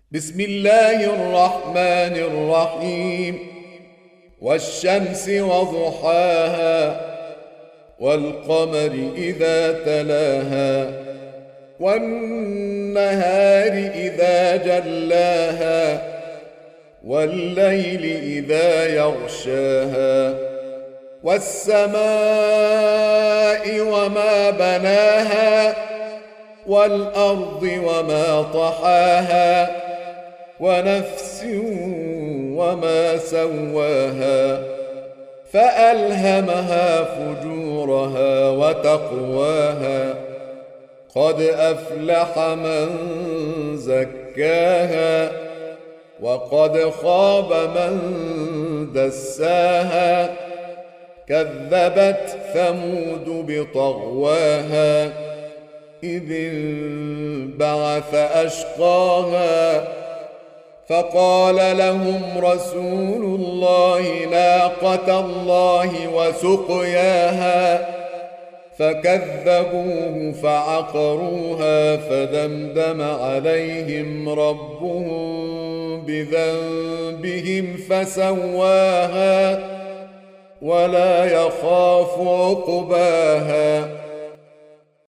بسم الله الرحمن الرحيم. والشمس وضحاها والقمر إذا تلاها والنهار إذا جلاها والليل إذا يغشاها والسماء وما بناها والأرض وما طحاها ونفس وما سواها فألهمها فجورها وتقواها قد أفلح من زكاها وقد خاب من دساها كذبت ثمود بطغواها إذ انبعث أشقاها فقال لهم رسول الله ناقة الله وسقياها فكذبوه فعقروها فدمدم عليهم ربهم بذنبهم فسواها ولا يخاف عقباها.